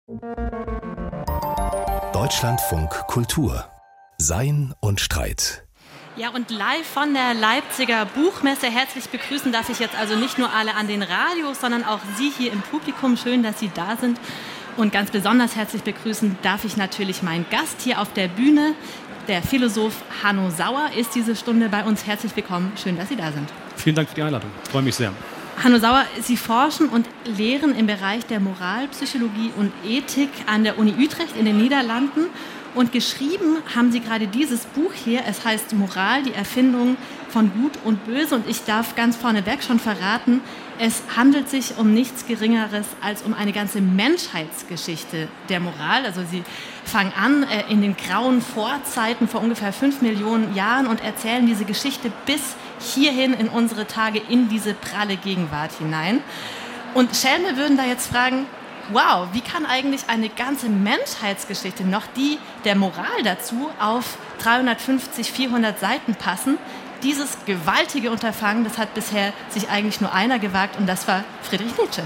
Deutschlandfunk Kultur. Sein und Streit. Ja, und live von der Leipziger Buchmesse herzlich begrüßen darf ich jetzt also nicht nur alle an den Radios, sondern auch Sie hier im Publikum. Schön, dass Sie da sind. Und ganz besonders herzlich begrüßen darf ich natürlich meinen Gast hier auf der Bühne. Der Philosoph Hanno Sauer ist diese Stunde bei uns. Herzlich willkommen. Schön, dass Sie da sind. Vielen Dank für die Einladung. Ich freue mich sehr. Hanno Sauer, Sie forschen und lehren im Bereich der Moralpsychologie und Ethik an der Uni Utrecht in den Niederlanden. Und geschrieben haben Sie gerade dieses Buch hier. Es heißt Moral, die Erfindung von Gut und Böse. Und ich darf ganz vorneweg schon verraten, es handelt sich um nichts Geringeres als um eine ganze Menschheitsgeschichte der Moral. Also Sie fangen an in den grauen Vorzeiten vor ungefähr 5 Millionen Jahren und erzählen diese Geschichte bis hierhin in unsere Tage, in diese pralle Gegenwart hinein. Und Schelme würden da jetzt fragen, wow, wie kann eigentlich eine ganze Menschheitsgeschichte, noch die der Moral dazu, auf 350, 400 Seiten passen? Dieses gewaltige Unterfangen, das hat bisher sich eigentlich nur einer gewagt und das war Friedrich Nietzsche.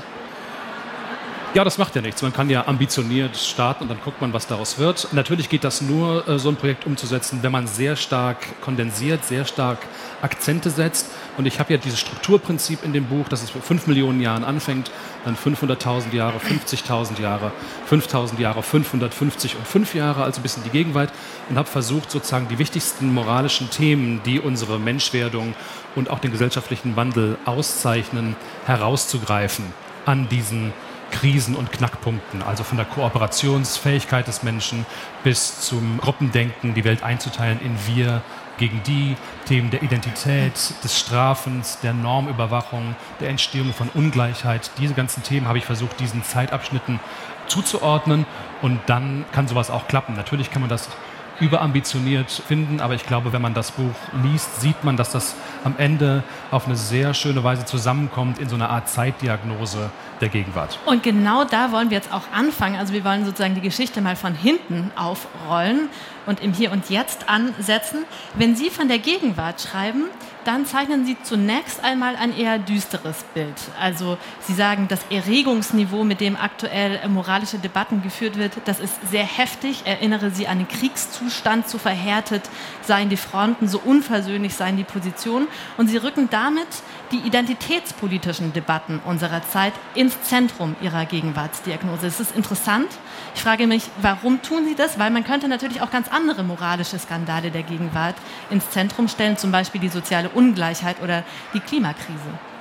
Ja, das macht ja nichts. Man kann ja ambitioniert starten und dann guckt man, was daraus wird. Natürlich geht das nur, so ein Projekt umzusetzen, wenn man sehr stark kondensiert, sehr stark Akzente setzt. Und ich habe ja dieses Strukturprinzip in dem Buch, dass es vor 5 Millionen Jahren anfängt, dann 500.000 Jahre, 50.000 Jahre, 5.000 Jahre, 550 und 5 Jahre, also bis in die Gegenwart. Und habe versucht, sozusagen die wichtigsten moralischen Themen, die unsere Menschwerdung und auch den gesellschaftlichen Wandel auszeichnen, herauszugreifen an diesen Krisen und Knackpunkten, also von der Kooperationsfähigkeit des Menschen bis zum Gruppendenken, die Welt einzuteilen in wir gegen die, Themen der Identität, des Strafens, der Normüberwachung, der Entstehung von Ungleichheit. Diese ganzen Themen habe ich versucht, diesen Zeitabschnitten zuzuordnen und dann kann sowas auch klappen. Natürlich kann man das überambitioniert finden, aber ich glaube, wenn man das Buch liest, sieht man, dass das am Ende auf eine sehr schöne Weise zusammenkommt in so einer Art Zeitdiagnose der Gegenwart. Und genau da wollen wir jetzt auch anfangen. Also wir wollen sozusagen die Geschichte mal von hinten aufrollen und im Hier und Jetzt ansetzen. Wenn Sie von der Gegenwart schreiben, dann zeichnen Sie zunächst einmal ein eher düsteres Bild. Also Sie sagen, das Erregungsniveau, mit dem aktuell moralische Debatten geführt wird, das ist sehr heftig. Erinnere Sie an den Kriegszustand, so verhärtet seien die Fronten, so unversöhnlich seien die Positionen. Und Sie rücken damit die identitätspolitischen Debatten unserer Zeit ins Zentrum Ihrer Gegenwartsdiagnose. Es ist interessant. Ich frage mich, warum tun Sie das? Weil man könnte natürlich auch ganz andere moralische Skandale der Gegenwart ins Zentrum stellen, zum Beispiel die soziale Ungleichheit oder die Klimakrise.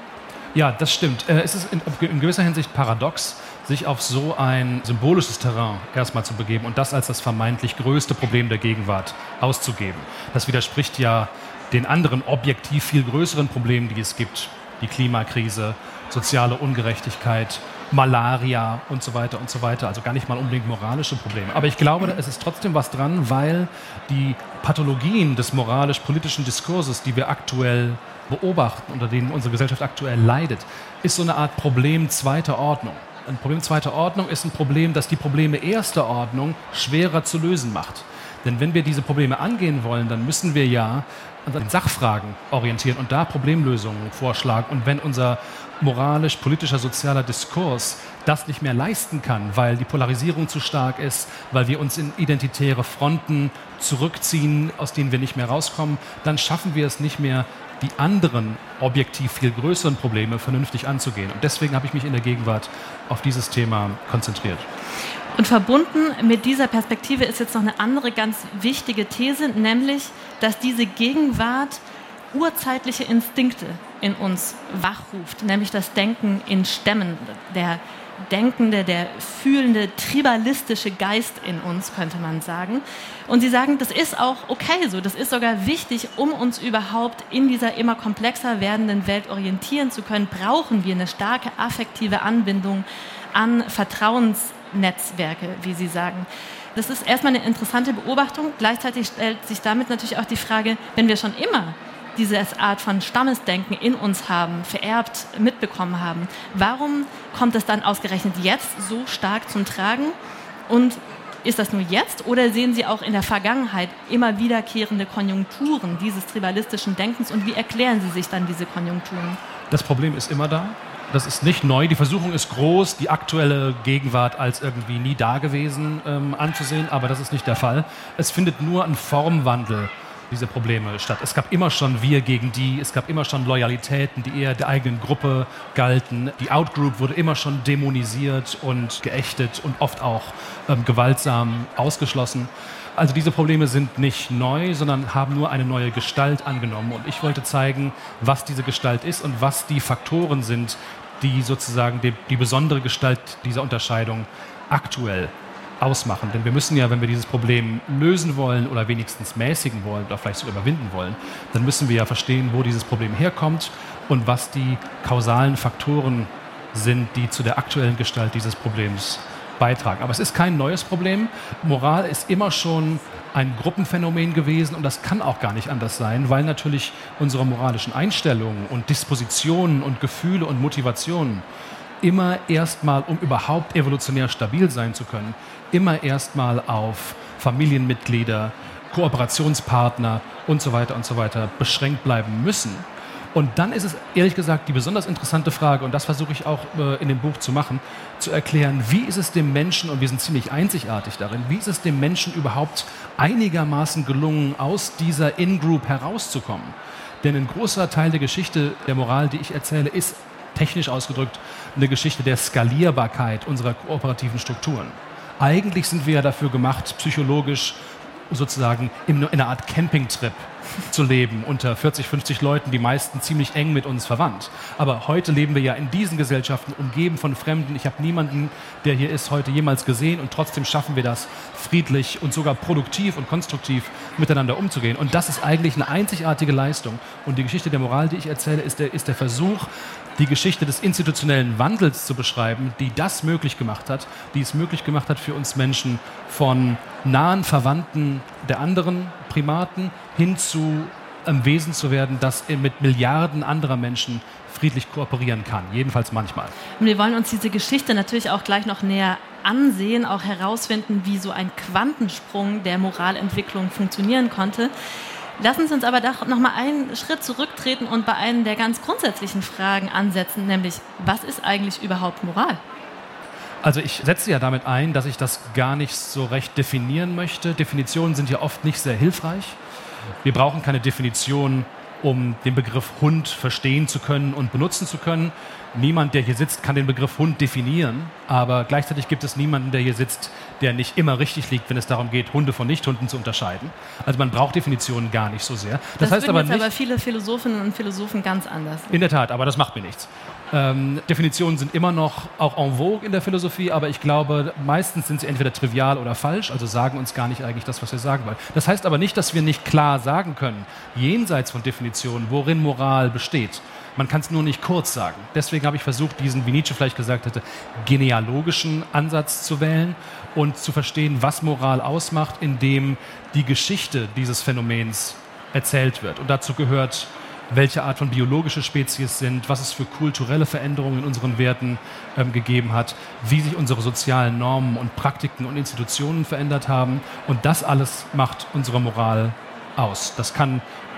Ja, das stimmt. Es ist in gewisser Hinsicht paradox, sich auf so ein symbolisches Terrain erstmal zu begeben und das als das vermeintlich größte Problem der Gegenwart auszugeben. Das widerspricht ja den anderen objektiv viel größeren Problemen, die es gibt. Die Klimakrise, soziale Ungerechtigkeit, Malaria und so weiter und so weiter. Also gar nicht mal unbedingt moralische Probleme. Aber ich glaube, es ist trotzdem was dran, weil die Pathologien des moralisch-politischen Diskurses, die wir aktuell beobachten, unter denen unsere Gesellschaft aktuell leidet, ist so eine Art Problem zweiter Ordnung. Ein Problem zweiter Ordnung ist ein Problem, das die Probleme erster Ordnung schwerer zu lösen macht. Denn wenn wir diese Probleme angehen wollen, dann müssen wir ja uns an den Sachfragen orientieren und da Problemlösungen vorschlagen. Und wenn unser moralisch-politischer, sozialer Diskurs das nicht mehr leisten kann, weil die Polarisierung zu stark ist, weil wir uns in identitäre Fronten zurückziehen, aus denen wir nicht mehr rauskommen, dann schaffen wir es nicht mehr, die anderen objektiv viel größeren Probleme vernünftig anzugehen. Und deswegen habe ich mich in der Gegenwart auf dieses Thema konzentriert. Und verbunden mit dieser Perspektive ist jetzt noch eine andere ganz wichtige These, nämlich, dass diese Gegenwart urzeitliche Instinkte in uns wachruft, nämlich das Denken in Stämmen, der denkende, der fühlende, tribalistische Geist in uns, könnte man sagen. Und Sie sagen, das ist auch okay so, das ist sogar wichtig, um uns überhaupt in dieser immer komplexer werdenden Welt orientieren zu können, brauchen wir eine starke affektive Anbindung an Vertrauensnetzwerke, wie Sie sagen. Das ist erstmal eine interessante Beobachtung. Gleichzeitig stellt sich damit natürlich auch die Frage, wenn wir schon immer diese Art von Stammesdenken in uns haben, vererbt, mitbekommen haben, warum kommt es dann ausgerechnet jetzt so stark zum Tragen? Und ist das nur jetzt oder sehen Sie auch in der Vergangenheit immer wiederkehrende Konjunkturen dieses tribalistischen Denkens und wie erklären Sie sich dann diese Konjunkturen? Das Problem ist immer da Das ist nicht neu. Die Versuchung ist groß, die aktuelle Gegenwart als irgendwie nie dagewesen anzusehen, aber das ist nicht der Fall. Es findet nur ein Formwandel dieser Probleme statt. Es gab immer schon wir gegen die, es gab immer schon Loyalitäten, die eher der eigenen Gruppe galten. Die Outgroup wurde immer schon dämonisiert und geächtet und oft auch gewaltsam ausgeschlossen. Also diese Probleme sind nicht neu, sondern haben nur eine neue Gestalt angenommen. Und ich wollte zeigen, was diese Gestalt ist und was die Faktoren sind, die sozusagen die besondere Gestalt dieser Unterscheidung aktuell ausmachen. Denn wir müssen ja, wenn wir dieses Problem lösen wollen oder wenigstens mäßigen wollen oder vielleicht sogar überwinden wollen, dann müssen wir ja verstehen, wo dieses Problem herkommt und was die kausalen Faktoren sind, die zu der aktuellen Gestalt dieses Problems beitragen. Aber es ist kein neues Problem. Moral ist immer schon ein Gruppenphänomen gewesen und das kann auch gar nicht anders sein, weil natürlich unsere moralischen Einstellungen und Dispositionen und Gefühle und Motivationen immer erstmal, um überhaupt evolutionär stabil sein zu können, immer erstmal auf Familienmitglieder, Kooperationspartner und so weiter beschränkt bleiben müssen. Und dann ist es ehrlich gesagt die besonders interessante Frage, und das versuche ich auch in dem Buch zu machen, zu erklären, wie ist es dem Menschen, und wir sind ziemlich einzigartig darin, wie ist es dem Menschen überhaupt einigermaßen gelungen, aus dieser In-Group herauszukommen? Denn ein großer Teil der Geschichte der Moral, die ich erzähle, ist technisch ausgedrückt eine Geschichte der Skalierbarkeit unserer kooperativen Strukturen. Eigentlich sind wir ja dafür gemacht, psychologisch sozusagen in einer Art Campingtrip zu leben, unter 40, 50 Leuten, die meisten ziemlich eng mit uns verwandt. Aber heute leben wir ja in diesen Gesellschaften, umgeben von Fremden. Ich habe niemanden, der hier ist, heute jemals gesehen und trotzdem schaffen wir das, friedlich und sogar produktiv und konstruktiv miteinander umzugehen. Und das ist eigentlich eine einzigartige Leistung. Und die Geschichte der Moral, die ich erzähle, ist der Versuch, die Geschichte des institutionellen Wandels zu beschreiben, die das möglich gemacht hat, die es möglich gemacht hat für uns Menschen, von nahen Verwandten der anderen Primaten hin zu einem Wesen zu werden, das mit Milliarden anderer Menschen friedlich kooperieren kann, jedenfalls manchmal. Und wir wollen uns diese Geschichte natürlich auch gleich noch näher ansehen, auch herausfinden, wie so ein Quantensprung der Moralentwicklung funktionieren konnte. Lassen Sie uns aber doch noch mal einen Schritt zurücktreten und bei einer der ganz grundsätzlichen Fragen ansetzen, nämlich, was ist eigentlich überhaupt Moral? Also ich setze ja damit ein, dass ich das gar nicht so recht definieren möchte. Definitionen sind ja oft nicht sehr hilfreich. Wir brauchen keine Definition, um den Begriff Hund verstehen zu können und benutzen zu können. Niemand, der hier sitzt, kann den Begriff Hund definieren, aber gleichzeitig gibt es niemanden, der hier sitzt, der nicht immer richtig liegt, wenn es darum geht, Hunde von Nichthunden zu unterscheiden. Also man braucht Definitionen gar nicht so sehr. Das heißt aber nicht, aber viele Philosophinnen und Philosophen ganz anders. In der Tat, aber das macht mir nichts. Definitionen sind immer noch auch en vogue in der Philosophie, aber ich glaube, meistens sind sie entweder trivial oder falsch, also sagen uns gar nicht eigentlich das, was wir sagen wollen. Das heißt aber nicht, dass wir nicht klar sagen können, jenseits von Definitionen, worin Moral besteht. Man kann es nur nicht kurz sagen. Deswegen habe ich versucht, diesen, wie Nietzsche vielleicht gesagt hätte, genealogischen Ansatz zu wählen und zu verstehen, was Moral ausmacht, indem die Geschichte dieses Phänomens erzählt wird. Und dazu gehört, welche Art von biologische Spezies sind, was es für kulturelle Veränderungen in unseren Werten gegeben hat, wie sich unsere sozialen Normen und Praktiken und Institutionen verändert haben. Und das alles macht unsere Moral aus. Das kann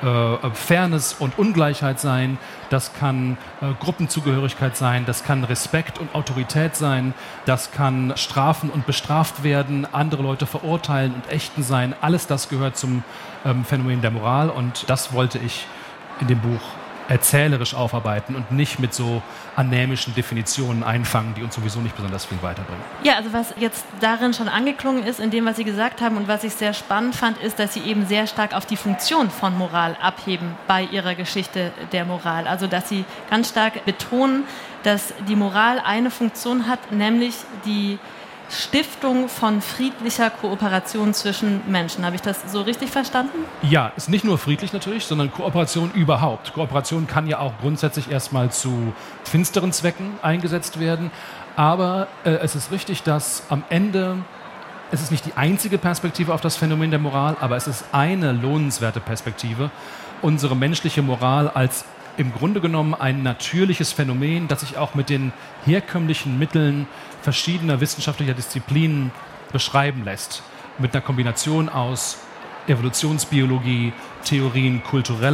Fairness und Ungleichheit sein, das kann Gruppenzugehörigkeit sein, das kann Respekt und Autorität sein, das kann strafen und bestraft werden, andere Leute verurteilen und ächten sein. Alles das gehört zum Phänomen der Moral und das wollte ich in dem Buch erzählerisch aufarbeiten und nicht mit so anämischen Definitionen einfangen, die uns sowieso nicht besonders viel weiterbringen. Ja, also was jetzt darin schon angeklungen ist, in dem, was Sie gesagt haben und was ich sehr spannend fand, ist, dass Sie eben sehr stark auf die Funktion von Moral abheben bei Ihrer Geschichte der Moral. Also dass Sie ganz stark betonen, dass die Moral eine Funktion hat, nämlich die Stiftung von friedlicher Kooperation zwischen Menschen. Habe ich das so richtig verstanden? Ja, ist nicht nur friedlich natürlich, sondern Kooperation überhaupt. Kooperation kann ja auch grundsätzlich erstmal zu finsteren Zwecken eingesetzt werden. Aber es ist richtig, dass am Ende, es ist nicht die einzige Perspektive auf das Phänomen der Moral, aber es ist eine lohnenswerte Perspektive, unsere menschliche Moral als im Grunde genommen ein natürliches Phänomen, das sich auch mit den herkömmlichen Mitteln verschiedener wissenschaftlicher Disziplinen beschreiben lässt. Mit einer Kombination aus Evolutionsbiologie, Theorien kultureller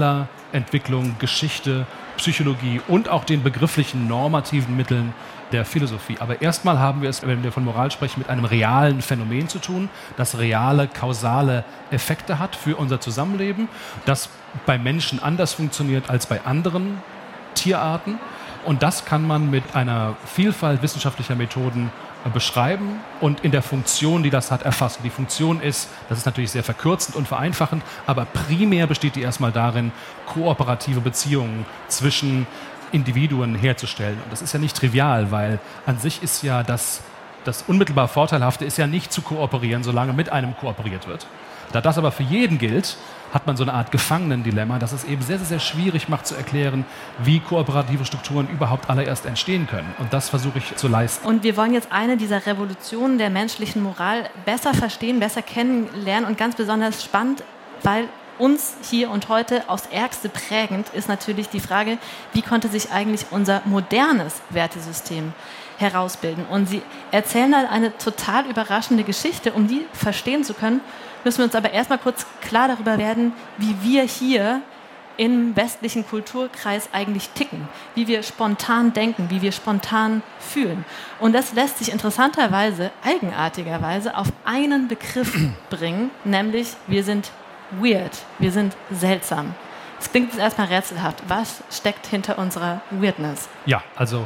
Entwicklung, Geschichte, Psychologie und auch den begrifflichen normativen Mitteln der Philosophie. Aber erstmal haben wir es, wenn wir von Moral sprechen, mit einem realen Phänomen zu tun, das reale, kausale Effekte hat für unser Zusammenleben, das bei Menschen anders funktioniert als bei anderen Tierarten. Und das kann man mit einer Vielfalt wissenschaftlicher Methoden beschreiben und in der Funktion, die das hat, erfassen. Die Funktion ist, das ist natürlich sehr verkürzend und vereinfachend, aber primär besteht die erstmal darin, kooperative Beziehungen zwischen Individuen herzustellen. Und das ist ja nicht trivial, weil an sich ist ja das unmittelbar Vorteilhafte ist ja nicht zu kooperieren, solange mit einem kooperiert wird. Da das aber für jeden gilt, hat man so eine Art Gefangenendilemma, das es eben sehr, sehr, sehr schwierig macht zu erklären, wie kooperative Strukturen überhaupt allererst entstehen können. Und das versuche ich zu leisten. Und wir wollen jetzt eine dieser Revolutionen der menschlichen Moral besser verstehen, besser kennenlernen und ganz besonders spannend, weil uns hier und heute aufs Ärgste prägend ist natürlich die Frage, wie konnte sich eigentlich unser modernes Wertesystem herausbilden. Und Sie erzählen dann eine total überraschende Geschichte. Um die verstehen zu können, müssen wir uns aber erstmal kurz klar darüber werden, wie wir hier im westlichen Kulturkreis eigentlich ticken, wie wir spontan denken, wie wir spontan fühlen. Und das lässt sich interessanterweise, eigenartigerweise auf einen Begriff bringen, nämlich wir sind weird, wir sind seltsam. Das klingt jetzt erstmal rätselhaft. Was steckt hinter unserer Weirdness? Ja, also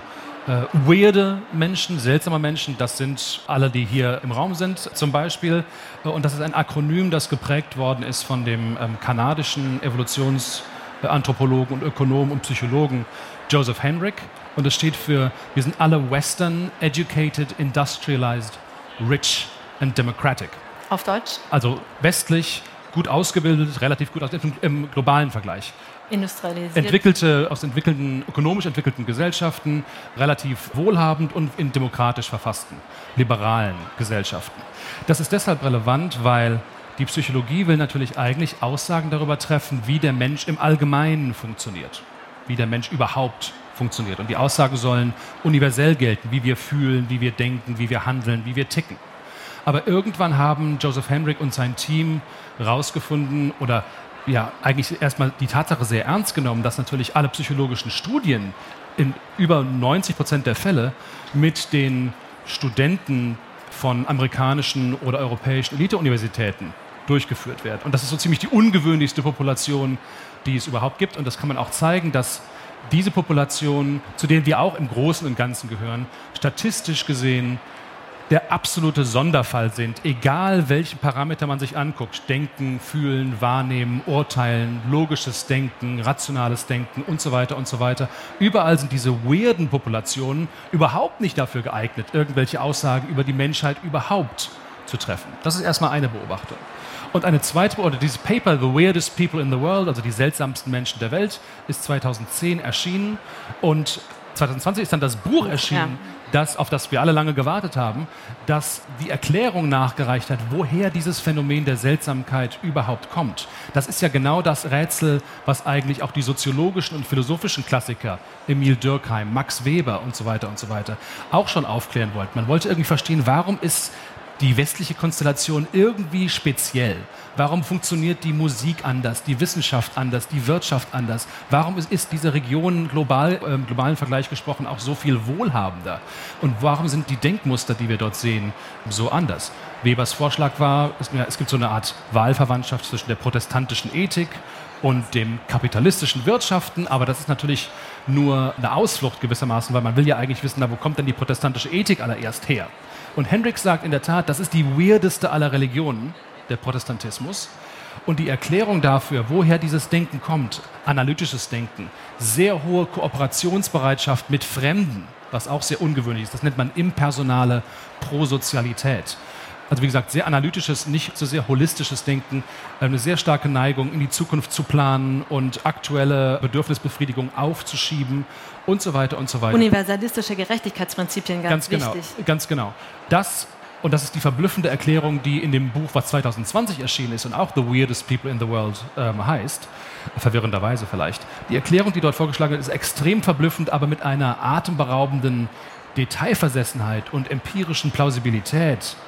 weirde Menschen, seltsame Menschen, das sind alle, die hier im Raum sind zum Beispiel. Und das ist ein Akronym, das geprägt worden ist von dem kanadischen Evolutionsanthropologen und Ökonomen und Psychologen Joseph Henrich. Und es steht für, wir sind alle Western, educated, industrialized, rich and democratic. Auf Deutsch? Also westlich, gut ausgebildet, relativ gut ausgebildet im globalen Vergleich. Industrialisiert. Aus ökonomisch entwickelten Gesellschaften, relativ wohlhabend und in demokratisch verfassten, liberalen Gesellschaften. Das ist deshalb relevant, weil die Psychologie will natürlich eigentlich Aussagen darüber treffen, wie der Mensch im Allgemeinen funktioniert, wie der Mensch überhaupt funktioniert. Und die Aussagen sollen universell gelten, wie wir fühlen, wie wir denken, wie wir handeln, wie wir ticken. Aber irgendwann haben Joseph Henrich und sein Team herausgefunden oder ja, eigentlich erstmal die Tatsache sehr ernst genommen, dass natürlich alle psychologischen Studien in über 90% der Fälle mit den Studenten von amerikanischen oder europäischen Elite-Universitäten durchgeführt werden. Und das ist so ziemlich die ungewöhnlichste Population, die es überhaupt gibt. Und das kann man auch zeigen, dass diese Population, zu denen wir auch im Großen und Ganzen gehören, statistisch gesehen der absolute Sonderfall sind, egal welchen Parameter man sich anguckt, Denken, Fühlen, Wahrnehmen, Urteilen, logisches Denken, rationales Denken und so weiter und so weiter. Überall sind diese weirden Populationen überhaupt nicht dafür geeignet, irgendwelche Aussagen über die Menschheit überhaupt zu treffen. Das ist erstmal eine Beobachtung. Und eine zweite Beobachtung, dieses Paper, The Weirdest People in the World, also die seltsamsten Menschen der Welt, ist 2010 erschienen und 2020 ist dann das Buch erschienen, auf das wir alle lange gewartet haben, das die Erklärung nachgereicht hat, woher dieses Phänomen der Seltsamkeit überhaupt kommt. Das ist ja genau das Rätsel, was eigentlich auch die soziologischen und philosophischen Klassiker, Emil Durkheim, Max Weber und so weiter, auch schon aufklären wollten. Man wollte irgendwie verstehen, warum ist die westliche Konstellation irgendwie speziell? Warum funktioniert die Musik anders, die Wissenschaft anders, die Wirtschaft anders? Warum ist diese Region globalen Vergleich gesprochen auch so viel wohlhabender? Und warum sind die Denkmuster, die wir dort sehen, so anders? Webers Vorschlag war, es gibt so eine Art Wahlverwandtschaft zwischen der protestantischen Ethik und dem kapitalistischen Wirtschaften, aber das ist natürlich nur eine Ausflucht gewissermaßen, weil man will ja eigentlich wissen, wo kommt denn die protestantische Ethik allererst her? Und Henrich sagt in der Tat, das ist die weirdeste aller Religionen, der Protestantismus. Und die Erklärung dafür, woher dieses Denken kommt, analytisches Denken, sehr hohe Kooperationsbereitschaft mit Fremden, was auch sehr ungewöhnlich ist, das nennt man impersonale Prosozialität. Also wie gesagt, sehr analytisches, nicht so sehr holistisches Denken, eine sehr starke Neigung, in die Zukunft zu planen und aktuelle Bedürfnisbefriedigung aufzuschieben und so weiter und so weiter. Universalistische Gerechtigkeitsprinzipien, ganz wichtig. Ganz genau. Das ist die verblüffende Erklärung, die in dem Buch, was 2020 erschienen ist und auch The Weirdest People in the World heißt, verwirrenderweise vielleicht. Die Erklärung, die dort vorgeschlagen wird, ist extrem verblüffend, aber mit einer atemberaubenden Detailversessenheit und empirischen Plausibilität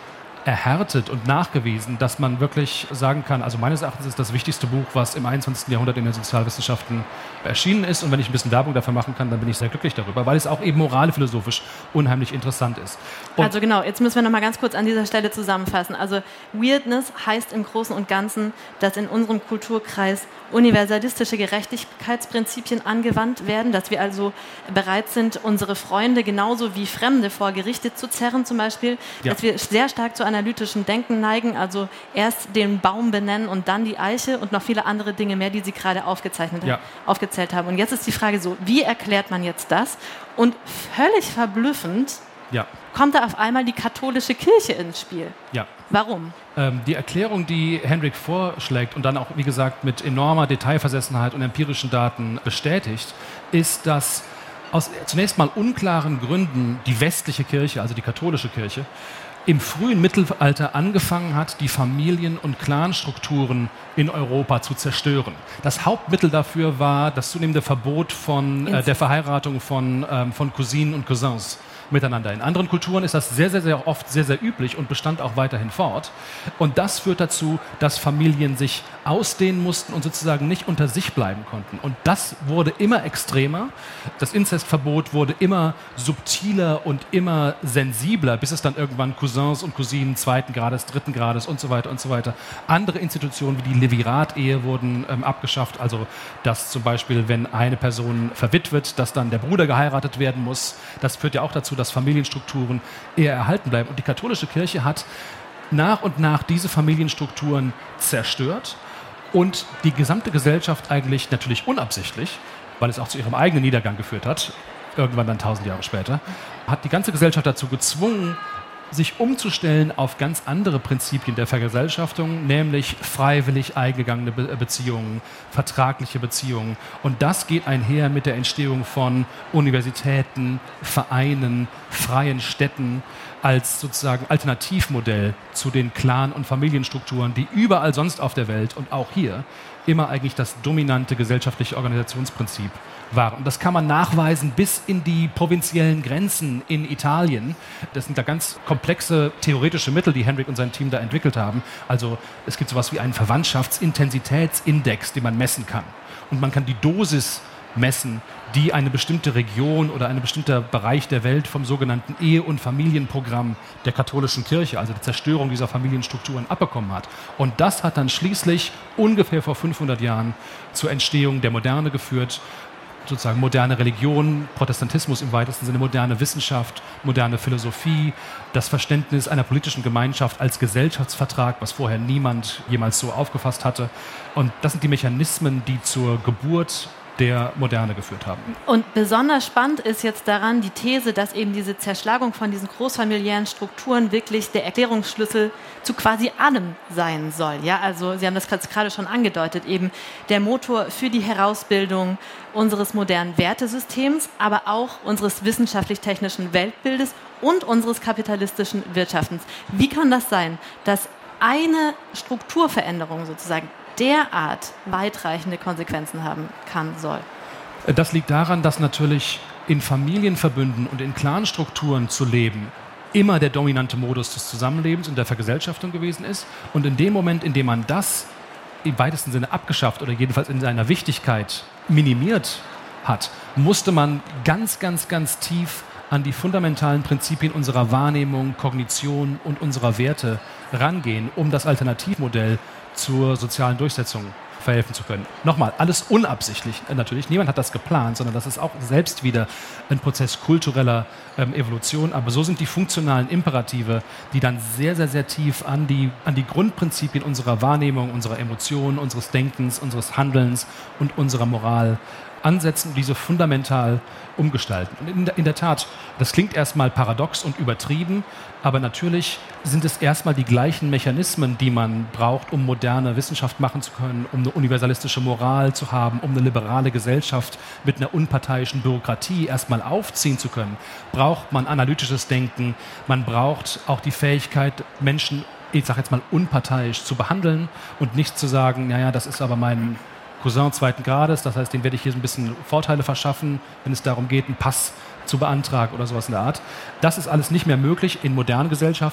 erhärtet und nachgewiesen, dass man wirklich sagen kann, also meines Erachtens ist das wichtigste Buch, was im 21. Jahrhundert in den Sozialwissenschaften erschienen ist. Und wenn ich ein bisschen Werbung dafür machen kann, dann bin ich sehr glücklich darüber, weil es auch eben moralphilosophisch unheimlich interessant ist. Und also genau, jetzt müssen wir noch mal ganz kurz an dieser Stelle zusammenfassen. Also Weirdness heißt im Großen und Ganzen, dass in unserem Kulturkreis universalistische Gerechtigkeitsprinzipien angewandt werden, dass wir also bereit sind, unsere Freunde genauso wie Fremde vor Gerichte zu zerren zum Beispiel, dass wir sehr stark zu analytischem Denken neigen, also erst den Baum benennen und dann die Eiche und noch viele andere Dinge mehr, die Sie gerade aufgezählt haben. Und jetzt ist die Frage so, wie erklärt man jetzt das? Und völlig verblüffend kommt da auf einmal die katholische Kirche ins Spiel. Ja. Warum? Die Erklärung, die Hendrik vorschlägt und dann auch, wie gesagt, mit enormer Detailversessenheit und empirischen Daten bestätigt, ist, dass aus zunächst mal unklaren Gründen die westliche Kirche, also die katholische Kirche, im frühen Mittelalter angefangen hat, die Familien- und Clanstrukturen in Europa zu zerstören. Das Hauptmittel dafür war das zunehmende Verbot von der Verheiratung von Cousinen und Cousins miteinander. In anderen Kulturen ist das sehr, sehr, sehr oft sehr, sehr üblich und bestand auch weiterhin fort. Und das führt dazu, dass Familien sich ausdehnen mussten und sozusagen nicht unter sich bleiben konnten. Und das wurde immer extremer. Das Inzestverbot wurde immer subtiler und immer sensibler, bis es dann irgendwann Cousins und Cousinen zweiten Grades, dritten Grades und so weiter und so weiter. Andere Institutionen wie die Levirat-Ehe wurden abgeschafft. Also, dass zum Beispiel, wenn eine Person verwitwet, dass dann der Bruder geheiratet werden muss. Das führt ja auch dazu, dass Familienstrukturen eher erhalten bleiben. Und die katholische Kirche hat nach und nach diese Familienstrukturen zerstört und die gesamte Gesellschaft eigentlich natürlich unabsichtlich, weil es auch zu ihrem eigenen Niedergang geführt hat, irgendwann dann 1000 Jahre später, hat die ganze Gesellschaft dazu gezwungen, sich umzustellen auf ganz andere Prinzipien der Vergesellschaftung, nämlich freiwillig eingegangene Beziehungen, vertragliche Beziehungen. Und das geht einher mit der Entstehung von Universitäten, Vereinen, freien Städten als sozusagen Alternativmodell zu den Clan- und Familienstrukturen, die überall sonst auf der Welt und auch hier immer eigentlich das dominante gesellschaftliche Organisationsprinzip waren. Und das kann man nachweisen bis in die provinziellen Grenzen in Italien. Das sind da ganz komplexe theoretische Mittel, die Hendrik und sein Team da entwickelt haben. Also es gibt sowas wie einen Verwandtschaftsintensitätsindex, den man messen kann. Und man kann die Dosis messen, die eine bestimmte Region oder ein bestimmter Bereich der Welt vom sogenannten Ehe- und Familienprogramm der katholischen Kirche, also der Zerstörung dieser Familienstrukturen, abbekommen hat. Und das hat dann schließlich ungefähr vor 500 Jahren zur Entstehung der Moderne geführt, sozusagen moderne Religion, Protestantismus im weitesten Sinne, moderne Wissenschaft, moderne Philosophie, das Verständnis einer politischen Gemeinschaft als Gesellschaftsvertrag, was vorher niemand jemals so aufgefasst hatte. Und das sind die Mechanismen, die zur Geburt der Moderne geführt haben. Und besonders spannend ist jetzt daran die These, dass eben diese Zerschlagung von diesen großfamiliären Strukturen wirklich der Erklärungsschlüssel zu quasi allem sein soll. Ja, also Sie haben das gerade schon angedeutet, eben der Motor für die Herausbildung unseres modernen Wertesystems, aber auch unseres wissenschaftlich-technischen Weltbildes und unseres kapitalistischen Wirtschaftens. Wie kann das sein, dass eine Strukturveränderung sozusagen derart weitreichende Konsequenzen haben kann, soll? Das liegt daran, dass natürlich in Familienverbünden und in Clanstrukturen zu leben immer der dominante Modus des Zusammenlebens und der Vergesellschaftung gewesen ist. Und in dem Moment, in dem man das im weitesten Sinne abgeschafft oder jedenfalls in seiner Wichtigkeit minimiert hat, musste man ganz, ganz, ganz tief an die fundamentalen Prinzipien unserer Wahrnehmung, Kognition und unserer Werte rangehen, um das Alternativmodell zur sozialen Durchsetzung verhelfen zu können. Nochmal, alles unabsichtlich natürlich. Niemand hat das geplant, sondern das ist auch selbst wieder ein Prozess kultureller Evolution. Aber so sind die funktionalen Imperative, die dann sehr, sehr, sehr tief an die Grundprinzipien unserer Wahrnehmung, unserer Emotionen, unseres Denkens, unseres Handelns und unserer Moral ansetzen und diese fundamental umgestalten. Und in der Tat, das klingt erstmal paradox und übertrieben, aber natürlich sind es erstmal die gleichen Mechanismen, die man braucht, um moderne Wissenschaft machen zu können, um eine universalistische Moral zu haben, um eine liberale Gesellschaft mit einer unparteiischen Bürokratie erstmal aufziehen zu können. Braucht man analytisches Denken, man braucht auch die Fähigkeit, Menschen, ich sage jetzt mal, unparteiisch zu behandeln und nicht zu sagen, naja, das ist aber mein Cousin zweiten Grades, das heißt, dem werde ich hier so ein bisschen Vorteile verschaffen, wenn es darum geht, einen Pass zu beantragen oder sowas in der Art. Das ist alles nicht mehr möglich in modernen Gesellschaften,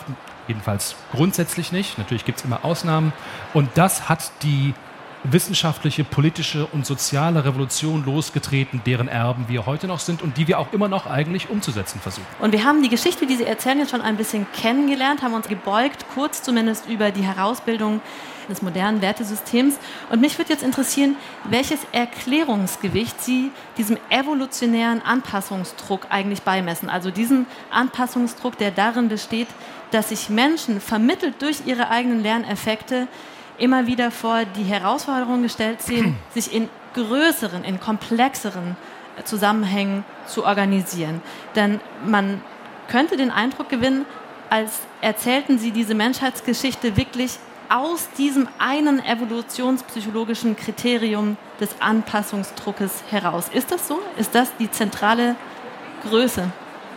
Jedenfalls grundsätzlich nicht. Natürlich gibt es immer Ausnahmen. Und das hat die wissenschaftliche, politische und soziale Revolution losgetreten, deren Erben wir heute noch sind und die wir auch immer noch eigentlich umzusetzen versuchen. Und wir haben die Geschichte, die Sie erzählen, jetzt schon ein bisschen kennengelernt, haben uns gebeugt, kurz zumindest über die Herausbildung des modernen Wertesystems. Und mich würde jetzt interessieren, welches Erklärungsgewicht Sie diesem evolutionären Anpassungsdruck eigentlich beimessen. Also diesem Anpassungsdruck, der darin besteht, dass sich Menschen vermittelt durch ihre eigenen Lerneffekte immer wieder vor die Herausforderung gestellt sehen, sich in größeren, in komplexeren Zusammenhängen zu organisieren. Denn man könnte den Eindruck gewinnen, als erzählten sie diese Menschheitsgeschichte wirklich aus diesem einen evolutionspsychologischen Kriterium des Anpassungsdruckes heraus. Ist das so? Ist das die zentrale Größe?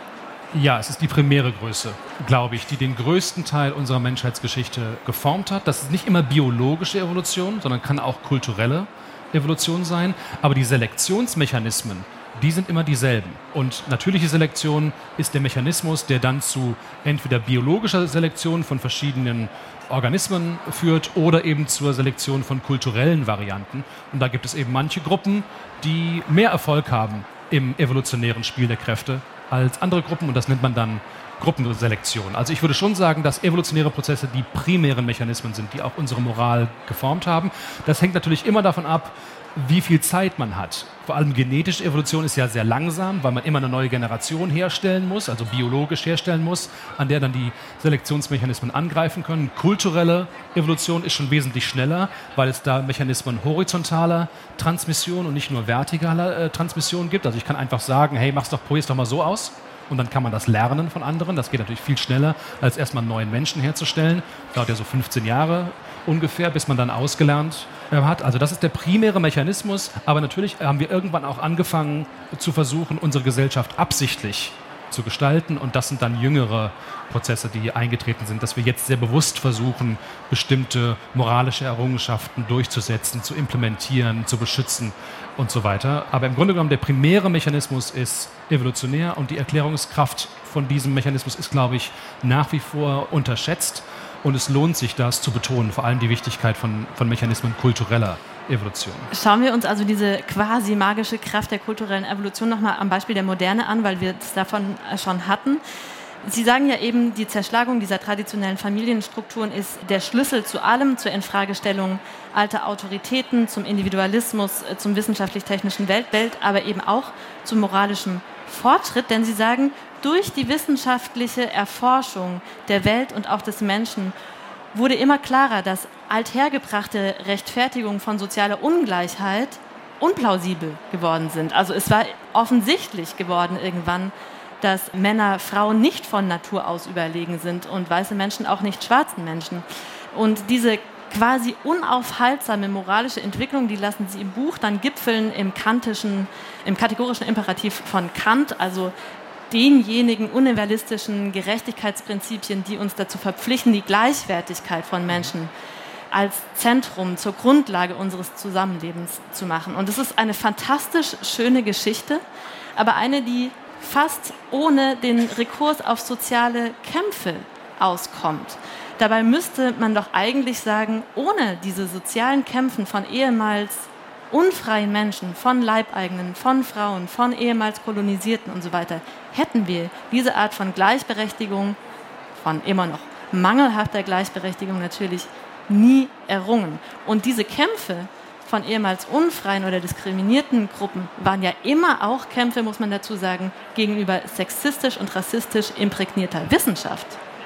Ja, es ist die primäre Größe, glaube ich, die den größten Teil unserer Menschheitsgeschichte geformt hat. Das ist nicht immer biologische Evolution, sondern kann auch kulturelle Evolution sein. Aber die Selektionsmechanismen, die sind immer dieselben. Und natürliche Selektion ist der Mechanismus, der dann zu entweder biologischer Selektion von verschiedenen Organismen führt oder eben zur Selektion von kulturellen Varianten. Und da gibt es eben manche Gruppen, die mehr Erfolg haben im evolutionären Spiel der Kräfte als andere Gruppen, und das nennt man dann Gruppenselektion. Also ich würde schon sagen, dass evolutionäre Prozesse die primären Mechanismen sind, die auch unsere Moral geformt haben. Das hängt natürlich immer davon ab, wie viel Zeit man hat. Vor allem genetische Evolution ist ja sehr langsam, weil man immer eine neue Generation herstellen muss, also biologisch herstellen muss, an der dann die Selektionsmechanismen angreifen können. Kulturelle Evolution ist schon wesentlich schneller, weil es da Mechanismen horizontaler Transmission und nicht nur vertikaler Transmission gibt. Also ich kann einfach sagen, hey, probier's doch mal so aus. Und dann kann man das lernen von anderen. Das geht natürlich viel schneller, als erstmal einen neuen Menschen herzustellen. Dauert ja so 15 Jahre ungefähr, bis man dann ausgelernt hat. Also das ist der primäre Mechanismus. Aber natürlich haben wir irgendwann auch angefangen zu versuchen, unsere Gesellschaft absichtlich zu gestalten. Und das sind dann jüngere Prozesse, die eingetreten sind, dass wir jetzt sehr bewusst versuchen, bestimmte moralische Errungenschaften durchzusetzen, zu implementieren, zu beschützen und so weiter. Aber im Grunde genommen, der primäre Mechanismus ist evolutionär und die Erklärungskraft von diesem Mechanismus ist, glaube ich, nach wie vor unterschätzt. Und es lohnt sich, das zu betonen, vor allem die Wichtigkeit von Mechanismen kultureller Evolution. Schauen wir uns also diese quasi magische Kraft der kulturellen Evolution nochmal am Beispiel der Moderne an, weil wir es davon schon hatten. Sie sagen ja eben, die Zerschlagung dieser traditionellen Familienstrukturen ist der Schlüssel zu allem, zur Infragestellung alter Autoritäten, zum Individualismus, zum wissenschaftlich-technischen Weltbild, aber eben auch zum moralischen Fortschritt. Denn Sie sagen, durch die wissenschaftliche Erforschung der Welt und auch des Menschen wurde immer klarer, dass althergebrachte Rechtfertigungen von sozialer Ungleichheit unplausibel geworden sind. Also es war offensichtlich geworden irgendwann, dass Männer Frauen nicht von Natur aus überlegen sind und weiße Menschen auch nicht schwarzen Menschen. Und diese quasi unaufhaltsame moralische Entwicklung, die lassen Sie im Buch dann gipfeln im kategorischen Imperativ von Kant, also denjenigen universalistischen Gerechtigkeitsprinzipien, die uns dazu verpflichten, die Gleichwertigkeit von Menschen als Zentrum, zur Grundlage unseres Zusammenlebens zu machen. Und es ist eine fantastisch schöne Geschichte, aber eine, die fast ohne den Rekurs auf soziale Kämpfe auskommt. Dabei müsste man doch eigentlich sagen, ohne diese sozialen Kämpfen von ehemals unfreien Menschen, von Leibeigenen, von Frauen, von ehemals Kolonisierten und so weiter, hätten wir diese Art von Gleichberechtigung, von immer noch mangelhafter Gleichberechtigung natürlich, nie errungen. Und diese Kämpfe von ehemals unfreien oder diskriminierten Gruppen waren ja immer auch Kämpfe, muss man dazu sagen, gegenüber sexistisch und rassistisch imprägnierter Wissenschaft.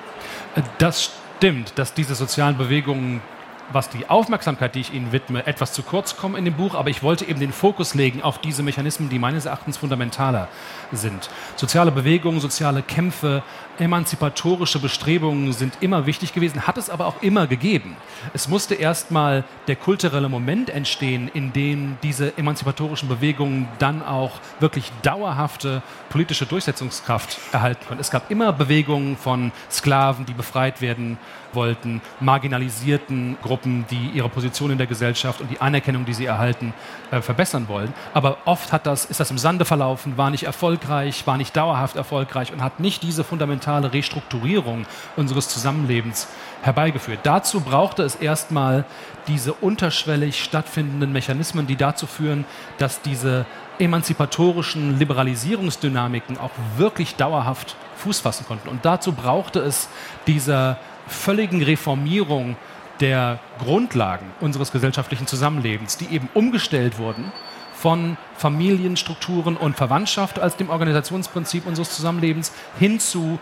Das stimmt, dass diese sozialen Bewegungen, was die Aufmerksamkeit, die ich ihnen widme, etwas zu kurz kommen in dem Buch, aber ich wollte eben den Fokus legen auf diese Mechanismen, die meines Erachtens fundamentaler sind. Soziale Bewegungen, soziale Kämpfe, emanzipatorische Bestrebungen sind immer wichtig gewesen, hat es aber auch immer gegeben. Es musste erstmal der kulturelle Moment entstehen, in dem diese emanzipatorischen Bewegungen dann auch wirklich dauerhafte politische Durchsetzungskraft erhalten können. Es gab immer Bewegungen von Sklaven, die befreit werden wollten, marginalisierten Gruppen, Gruppen, die ihre Position in der Gesellschaft und die Anerkennung, die sie erhalten, verbessern wollen. Aber oft ist das im Sande verlaufen, war nicht erfolgreich, war nicht dauerhaft erfolgreich und hat nicht diese fundamentale Restrukturierung unseres Zusammenlebens herbeigeführt. Dazu brauchte es erstmal diese unterschwellig stattfindenden Mechanismen, die dazu führen, dass diese emanzipatorischen Liberalisierungsdynamiken auch wirklich dauerhaft Fuß fassen konnten. Und dazu brauchte es dieser völligen Reformierung der Grundlagen unseres gesellschaftlichen Zusammenlebens, die eben umgestellt wurden von Familienstrukturen und Verwandtschaft als dem Organisationsprinzip unseres Zusammenlebens hin zu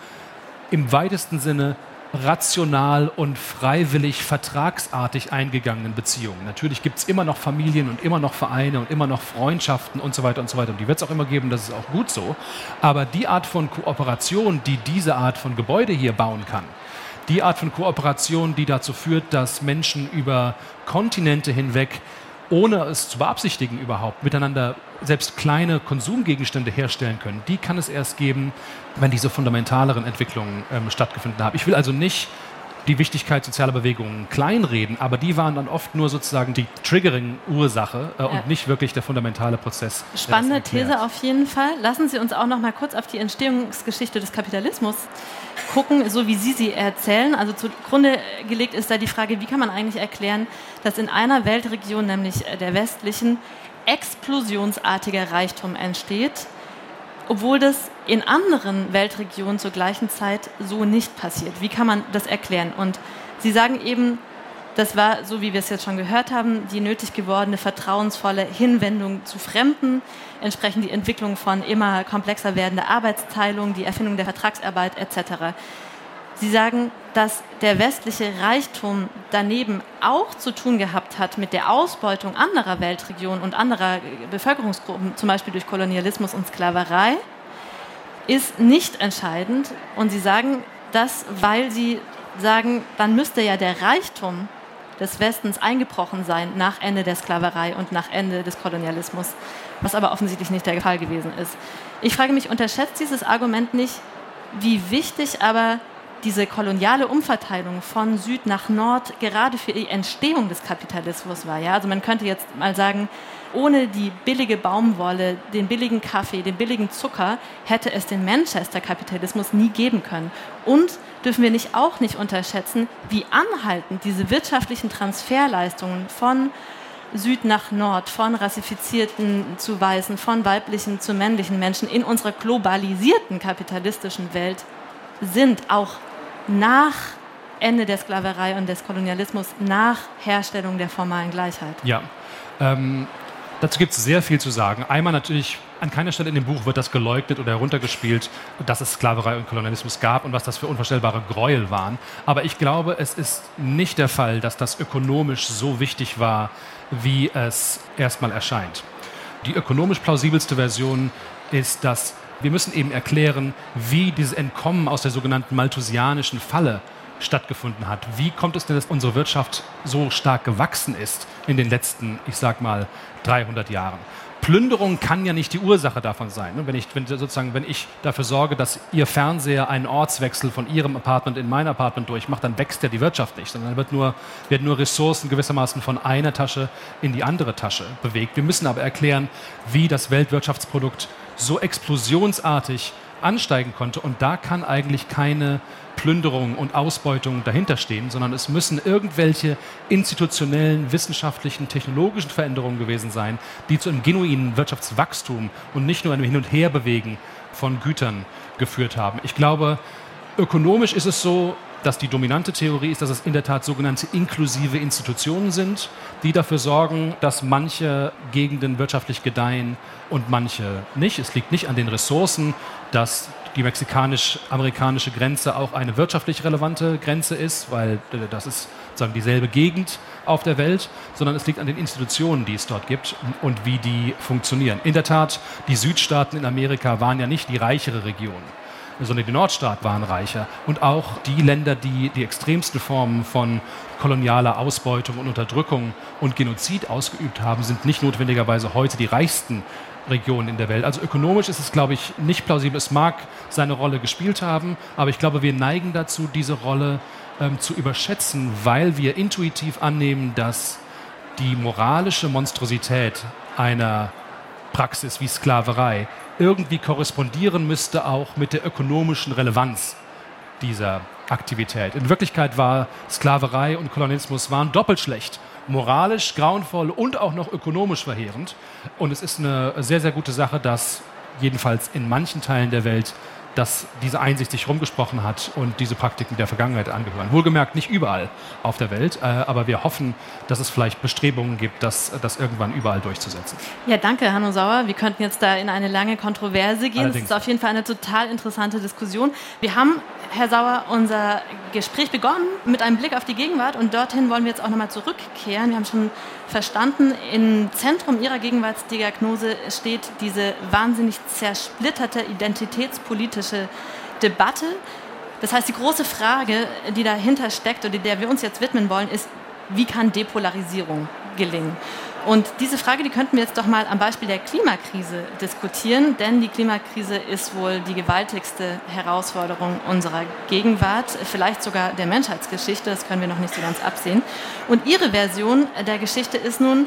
im weitesten Sinne rational und freiwillig vertragsartig eingegangenen Beziehungen. Natürlich gibt es immer noch Familien und immer noch Vereine und immer noch Freundschaften und so weiter und so weiter. Und die wird es auch immer geben, das ist auch gut so. Aber die Art von Kooperation, die diese Art von Gebäude hier bauen kann, die Art von Kooperation, die dazu führt, dass Menschen über Kontinente hinweg, ohne es zu beabsichtigen überhaupt, miteinander selbst kleine Konsumgegenstände herstellen können, die kann es erst geben, wenn diese fundamentaleren Entwicklungen stattgefunden haben. Ich will also nicht die Wichtigkeit sozialer Bewegungen kleinreden, aber die waren dann oft nur sozusagen die Triggering-Ursache und nicht wirklich der fundamentale Prozess. Spannende These auf jeden Fall. Lassen Sie uns auch noch mal kurz auf die Entstehungsgeschichte des Kapitalismus gucken, so wie Sie sie erzählen. Also zugrunde gelegt ist da die Frage, wie kann man eigentlich erklären, dass in einer Weltregion, nämlich der westlichen, explosionsartiger Reichtum entsteht, obwohl das in anderen Weltregionen zur gleichen Zeit so nicht passiert. Wie kann man das erklären? Und Sie sagen eben, das war, so wie wir es jetzt schon gehört haben, die nötig gewordene vertrauensvolle Hinwendung zu Fremden, entsprechend die Entwicklung von immer komplexer werdender Arbeitsteilung, die Erfindung der Vertragsarbeit etc. Sie sagen, dass der westliche Reichtum daneben auch zu tun gehabt hat mit der Ausbeutung anderer Weltregionen und anderer Bevölkerungsgruppen, zum Beispiel durch Kolonialismus und Sklaverei, ist nicht entscheidend. Und Sie sagen das, weil Sie sagen, dann müsste ja der Reichtum des Westens eingebrochen sein nach Ende der Sklaverei und nach Ende des Kolonialismus, was aber offensichtlich nicht der Fall gewesen ist. Ich frage mich, unterschätzt dieses Argument nicht, wie wichtig aber diese koloniale Umverteilung von Süd nach Nord gerade für die Entstehung des Kapitalismus war. Ja? Also man könnte jetzt mal sagen, ohne die billige Baumwolle, den billigen Kaffee, den billigen Zucker hätte es den Manchester-Kapitalismus nie geben können. Und dürfen wir auch nicht unterschätzen, wie anhaltend diese wirtschaftlichen Transferleistungen von Süd nach Nord, von rassifizierten zu Weißen, von weiblichen zu männlichen Menschen in unserer globalisierten kapitalistischen Welt sind, auch nach Ende der Sklaverei und des Kolonialismus, nach Herstellung der formalen Gleichheit. Ja, dazu gibt es sehr viel zu sagen. Einmal natürlich, an keiner Stelle in dem Buch wird das geleugnet oder heruntergespielt, dass es Sklaverei und Kolonialismus gab und was das für unvorstellbare Gräuel waren. Aber ich glaube, es ist nicht der Fall, dass das ökonomisch so wichtig war, wie es erstmal erscheint. Die ökonomisch plausibelste Version ist, dass wir müssen eben erklären, wie dieses Entkommen aus der sogenannten malthusianischen Falle stattgefunden hat. Wie kommt es denn, dass unsere Wirtschaft so stark gewachsen ist in den letzten, ich sag mal, 300 Jahren? Plünderung kann ja nicht die Ursache davon sein. Wenn ich dafür sorge, dass Ihr Fernseher einen Ortswechsel von Ihrem Apartment in mein Apartment durchmacht, dann wächst ja die Wirtschaft nicht, sondern werden nur Ressourcen gewissermaßen von einer Tasche in die andere Tasche bewegt. Wir müssen aber erklären, wie das Weltwirtschaftsprodukt so explosionsartig ansteigen konnte. Und da kann eigentlich keine Plünderung und Ausbeutung dahinter stehen, sondern es müssen irgendwelche institutionellen, wissenschaftlichen, technologischen Veränderungen gewesen sein, die zu einem genuinen Wirtschaftswachstum und nicht nur einem Hin- und Herbewegen von Gütern geführt haben. Ich glaube, ökonomisch ist es so, dass die dominante Theorie ist, dass es in der Tat sogenannte inklusive Institutionen sind, die dafür sorgen, dass manche Gegenden wirtschaftlich gedeihen und manche nicht. Es liegt nicht an den Ressourcen, dass die mexikanisch-amerikanische Grenze auch eine wirtschaftlich relevante Grenze ist, weil das ist sozusagen dieselbe Gegend auf der Welt, sondern es liegt an den Institutionen, die es dort gibt und wie die funktionieren. In der Tat, die Südstaaten in Amerika waren ja nicht die reichere Region, sondern die Nordstaaten waren reicher. Und auch die Länder, die die extremsten Formen von kolonialer Ausbeutung und Unterdrückung und Genozid ausgeübt haben, sind nicht notwendigerweise heute die reichsten Regionen in der Welt. Also ökonomisch ist es, glaube ich, nicht plausibel. Es mag seine Rolle gespielt haben, aber ich glaube, wir neigen dazu, diese Rolle zu überschätzen, weil wir intuitiv annehmen, dass die moralische Monstrosität einer Praxis wie Sklaverei irgendwie korrespondieren müsste auch mit der ökonomischen Relevanz dieser Aktivität. In Wirklichkeit war Sklaverei und Kolonialismus waren doppelt schlecht. Moralisch grauenvoll und auch noch ökonomisch verheerend. Und es ist eine sehr, sehr gute Sache, dass jedenfalls in manchen Teilen der Welt dass diese Einsicht sich rumgesprochen hat und diese Praktiken der Vergangenheit angehören. Wohlgemerkt nicht überall auf der Welt, aber wir hoffen, dass es vielleicht Bestrebungen gibt, das irgendwann überall durchzusetzen. Ja, danke, Hanno Sauer. Wir könnten jetzt da in eine lange Kontroverse gehen. Allerdings. Das ist auf jeden Fall eine total interessante Diskussion. Wir haben, Herr Sauer, unser Gespräch begonnen mit einem Blick auf die Gegenwart und dorthin wollen wir jetzt auch nochmal zurückkehren. Wir haben schon verstanden, im Zentrum Ihrer Gegenwartsdiagnose steht diese wahnsinnig zersplitterte identitätspolitische Debatte. Das heißt, die große Frage, die dahinter steckt oder der wir uns jetzt widmen wollen, ist, wie kann Depolarisierung gelingen? Und diese Frage, die könnten wir jetzt doch mal am Beispiel der Klimakrise diskutieren, denn die Klimakrise ist wohl die gewaltigste Herausforderung unserer Gegenwart, vielleicht sogar der Menschheitsgeschichte, das können wir noch nicht so ganz absehen. Und Ihre Version der Geschichte ist nun,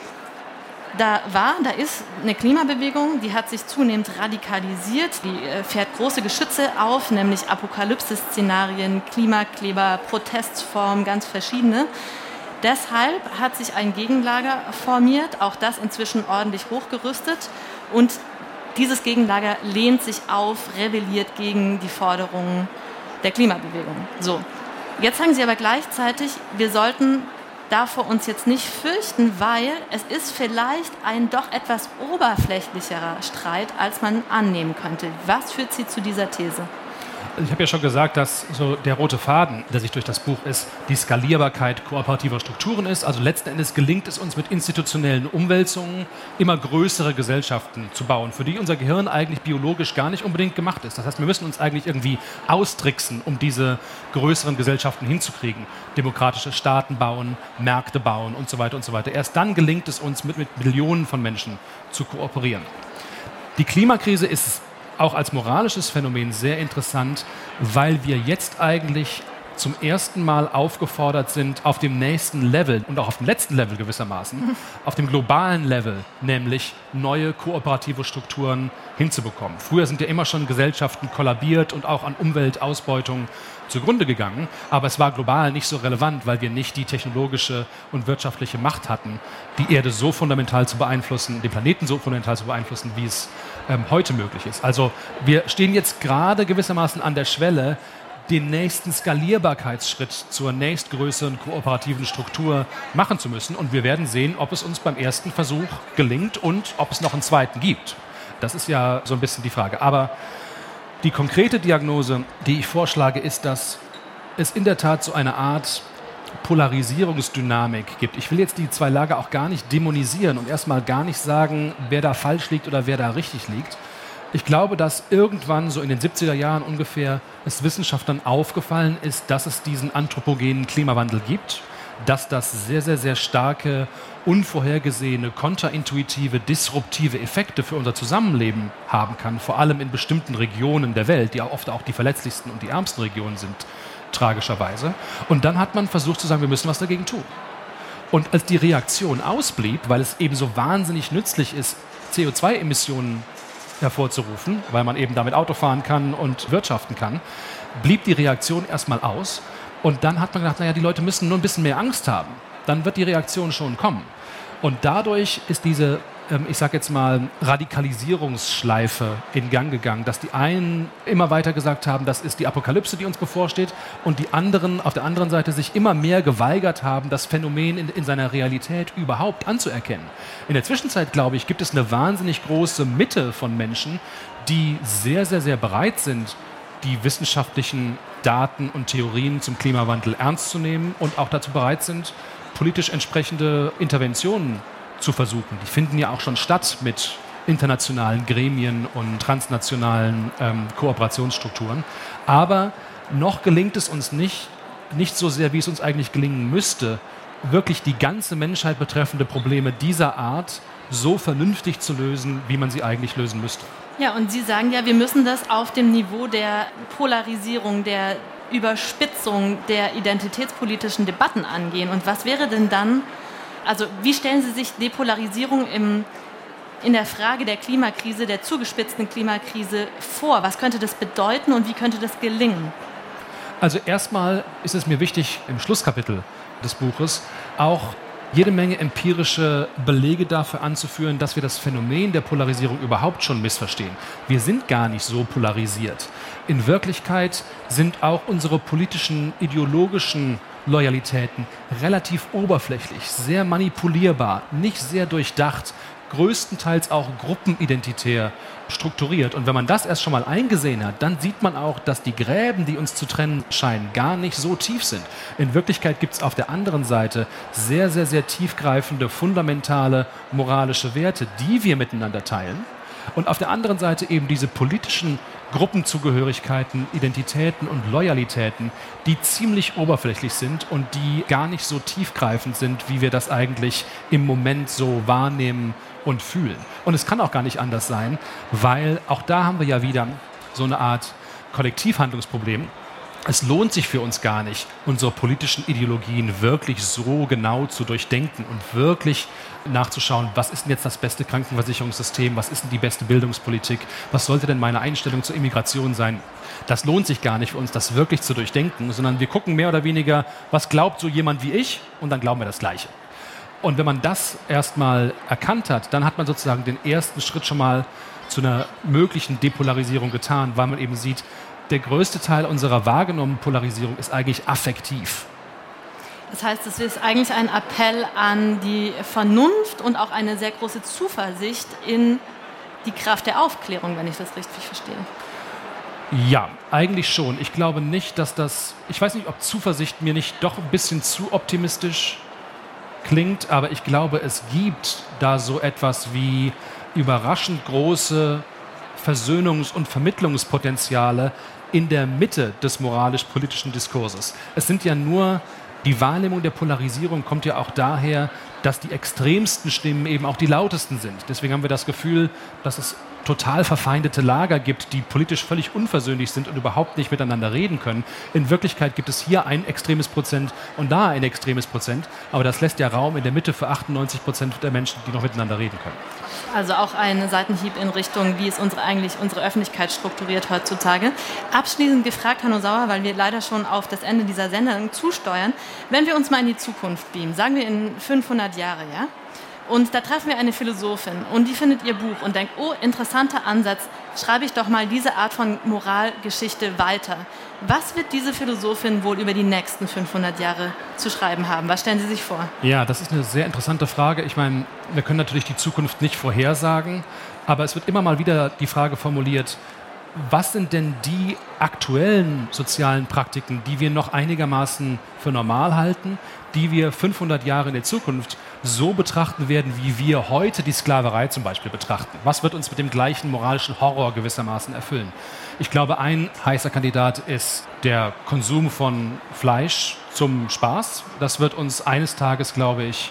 da ist eine Klimabewegung, die hat sich zunehmend radikalisiert, die fährt große Geschütze auf, nämlich Apokalypse-Szenarien, Klimakleber, Protestformen, ganz verschiedene. Deshalb hat sich ein Gegenlager formiert, auch das inzwischen ordentlich hochgerüstet. Und dieses Gegenlager lehnt sich auf, rebelliert gegen die Forderungen der Klimabewegung. So, jetzt sagen Sie aber gleichzeitig, wir sollten davor uns jetzt nicht fürchten, weil es ist vielleicht ein doch etwas oberflächlicherer Streit, als man annehmen könnte. Was führt Sie zu dieser These? Ich habe ja schon gesagt, dass so der rote Faden, der sich durch das Buch ist, die Skalierbarkeit kooperativer Strukturen ist. Also letzten Endes gelingt es uns mit institutionellen Umwälzungen immer größere Gesellschaften zu bauen, für die unser Gehirn eigentlich biologisch gar nicht unbedingt gemacht ist. Das heißt, wir müssen uns eigentlich irgendwie austricksen, um diese größeren Gesellschaften hinzukriegen. Demokratische Staaten bauen, Märkte bauen und so weiter und so weiter. Erst dann gelingt es uns, mit Millionen von Menschen zu kooperieren. Die Klimakrise ist auch als moralisches Phänomen sehr interessant, weil wir jetzt eigentlich zum ersten Mal aufgefordert sind, auf dem nächsten Level und auch auf dem letzten Level gewissermaßen, auf dem globalen Level, nämlich neue kooperative Strukturen hinzubekommen. Früher sind ja immer schon Gesellschaften kollabiert und auch an Umweltausbeutung zugrunde gegangen, aber es war global nicht so relevant, weil wir nicht die technologische und wirtschaftliche Macht hatten, die Erde so fundamental zu beeinflussen, den Planeten so fundamental zu beeinflussen, wie es heute möglich ist. Also wir stehen jetzt gerade gewissermaßen an der Schwelle, den nächsten Skalierbarkeitsschritt zur nächstgrößeren kooperativen Struktur machen zu müssen. Und wir werden sehen, ob es uns beim ersten Versuch gelingt und ob es noch einen zweiten gibt. Das ist ja so ein bisschen die Frage. Aber die konkrete Diagnose, die ich vorschlage, ist, dass es in der Tat so eine Art Polarisierungsdynamik gibt. Ich will jetzt die zwei Lager auch gar nicht dämonisieren und erstmal gar nicht sagen, wer da falsch liegt oder wer da richtig liegt. Ich glaube, dass irgendwann, so in den 70er Jahren ungefähr, es Wissenschaftlern aufgefallen ist, dass es diesen anthropogenen Klimawandel gibt, dass das sehr, sehr, sehr starke, unvorhergesehene, kontraintuitive, disruptive Effekte für unser Zusammenleben haben kann, vor allem in bestimmten Regionen der Welt, die oft auch die verletzlichsten und die ärmsten Regionen sind, tragischerweise. Und dann hat man versucht zu sagen, wir müssen was dagegen tun. Und als die Reaktion ausblieb, weil es eben so wahnsinnig nützlich ist, CO2-Emissionen hervorzurufen, weil man eben damit Auto fahren kann und wirtschaften kann, blieb die Reaktion erstmal aus. Und dann hat man gedacht, naja, die Leute müssen nur ein bisschen mehr Angst haben. Dann wird die Reaktion schon kommen. Und dadurch ist diese, ich sage jetzt mal, Radikalisierungsschleife in Gang gegangen, dass die einen immer weiter gesagt haben, das ist die Apokalypse, die uns bevorsteht, und die anderen auf der anderen Seite sich immer mehr geweigert haben, das Phänomen in seiner Realität überhaupt anzuerkennen. In der Zwischenzeit, glaube ich, gibt es eine wahnsinnig große Mitte von Menschen, die sehr, sehr, sehr bereit sind, die wissenschaftlichen Daten und Theorien zum Klimawandel ernst zu nehmen und auch dazu bereit sind, politisch entsprechende Interventionen zu versuchen. Die finden ja auch schon statt mit internationalen Gremien und transnationalen Kooperationsstrukturen. Aber noch gelingt es uns nicht so sehr, wie es uns eigentlich gelingen müsste, wirklich die ganze Menschheit betreffende Probleme dieser Art so vernünftig zu lösen, wie man sie eigentlich lösen müsste. Ja, und Sie sagen ja, wir müssen das auf dem Niveau der Polarisierung, der Überspitzung der identitätspolitischen Debatten angehen. Und was wäre denn dann, also wie stellen Sie sich Depolarisierung in der Frage der Klimakrise, der zugespitzten Klimakrise vor? Was könnte das bedeuten und wie könnte das gelingen? Also erstmal ist es mir wichtig, im Schlusskapitel des Buches auch jede Menge empirische Belege dafür anzuführen, dass wir das Phänomen der Polarisierung überhaupt schon missverstehen. Wir sind gar nicht so polarisiert. In Wirklichkeit sind auch unsere politischen, ideologischen Loyalitäten relativ oberflächlich, sehr manipulierbar, nicht sehr durchdacht, größtenteils auch gruppenidentitär strukturiert. Und wenn man das erst schon mal eingesehen hat, dann sieht man auch, dass die Gräben, die uns zu trennen scheinen, gar nicht so tief sind. In Wirklichkeit gibt es auf der anderen Seite sehr, sehr, sehr tiefgreifende, fundamentale moralische Werte, die wir miteinander teilen. Und auf der anderen Seite eben diese politischen Gruppenzugehörigkeiten, Identitäten und Loyalitäten, die ziemlich oberflächlich sind und die gar nicht so tiefgreifend sind, wie wir das eigentlich im Moment so wahrnehmen und fühlen. Und es kann auch gar nicht anders sein, weil auch da haben wir ja wieder so eine Art Kollektivhandlungsproblem. Es lohnt sich für uns gar nicht, unsere politischen Ideologien wirklich so genau zu durchdenken und wirklich nachzuschauen, was ist denn jetzt das beste Krankenversicherungssystem, was ist denn die beste Bildungspolitik, was sollte denn meine Einstellung zur Immigration sein. Das lohnt sich gar nicht für uns, das wirklich zu durchdenken, sondern wir gucken mehr oder weniger, was glaubt so jemand wie ich, und dann glauben wir das Gleiche. Und wenn man das erstmal erkannt hat, dann hat man sozusagen den ersten Schritt schon mal zu einer möglichen Depolarisierung getan, weil man eben sieht, der größte Teil unserer wahrgenommenen Polarisierung ist eigentlich affektiv. Das heißt, es ist eigentlich ein Appell an die Vernunft und auch eine sehr große Zuversicht in die Kraft der Aufklärung, wenn ich das richtig verstehe. Ja, eigentlich schon. Ich glaube nicht, ich weiß nicht, ob Zuversicht mir nicht doch ein bisschen zu optimistisch klingt, aber ich glaube, es gibt da so etwas wie überraschend große Versöhnungs- und Vermittlungspotenziale in der Mitte des moralisch-politischen Diskurses. Es sind ja nur, die Wahrnehmung der Polarisierung kommt ja auch daher, dass die extremsten Stimmen eben auch die lautesten sind. Deswegen haben wir das Gefühl, dass es total verfeindete Lager gibt, die politisch völlig unversöhnlich sind und überhaupt nicht miteinander reden können. In Wirklichkeit gibt es hier ein extremes Prozent und da ein extremes Prozent, aber das lässt ja Raum in der Mitte für 98% der Menschen, die noch miteinander reden können. Also auch ein Seitenhieb in Richtung, wie ist unsere Öffentlichkeit strukturiert heutzutage. Abschließend gefragt, Hanno Sauer, weil wir leider schon auf das Ende dieser Sendung zusteuern, wenn wir uns mal in die Zukunft beamen, sagen wir in 500 Jahre, ja? Und da treffen wir eine Philosophin und die findet ihr Buch und denkt, oh, interessanter Ansatz, schreibe ich doch mal diese Art von Moralgeschichte weiter. Was wird diese Philosophin wohl über die nächsten 500 Jahre zu schreiben haben? Was stellen Sie sich vor? Ja, das ist eine sehr interessante Frage. Ich meine, wir können natürlich die Zukunft nicht vorhersagen, aber es wird immer mal wieder die Frage formuliert, was sind denn die aktuellen sozialen Praktiken, die wir noch einigermaßen für normal halten, die wir 500 Jahre in der Zukunft so betrachten werden, wie wir heute die Sklaverei zum Beispiel betrachten? Was wird uns mit dem gleichen moralischen Horror gewissermaßen erfüllen? Ich glaube, ein heißer Kandidat ist der Konsum von Fleisch zum Spaß. Das wird uns eines Tages, glaube ich,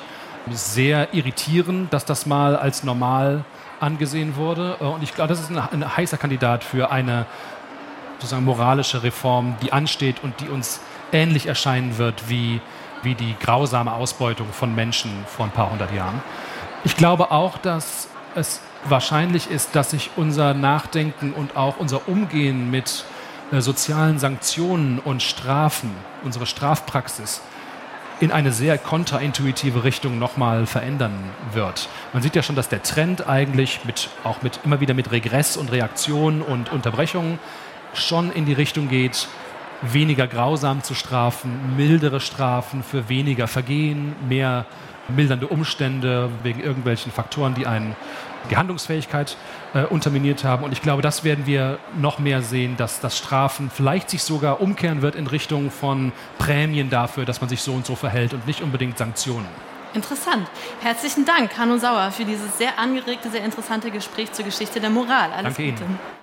sehr irritieren, dass das mal als normal angesehen wurde. Und ich glaube, das ist ein heißer Kandidat für eine sozusagen moralische Reform, die ansteht und die uns ähnlich erscheinen wird wie die grausame Ausbeutung von Menschen vor ein paar hundert Jahren. Ich glaube auch, dass es wahrscheinlich ist, dass sich unser Nachdenken und auch unser Umgehen mit sozialen Sanktionen und Strafen, unsere Strafpraxis, in eine sehr kontraintuitive Richtung nochmal verändern wird. Man sieht ja schon, dass der Trend eigentlich immer wieder mit Regress und Reaktion und Unterbrechungen schon in die Richtung geht, weniger grausam zu strafen, mildere Strafen für weniger Vergehen, mehr mildernde Umstände wegen irgendwelchen Faktoren, die die Handlungsfähigkeit unterminiert haben. Und ich glaube, das werden wir noch mehr sehen, dass das Strafen vielleicht sich sogar umkehren wird in Richtung von Prämien dafür, dass man sich so und so verhält und nicht unbedingt Sanktionen. Interessant. Herzlichen Dank, Hanno Sauer, für dieses sehr angeregte, sehr interessante Gespräch zur Geschichte der Moral. Alles Danke Gute. Ihnen.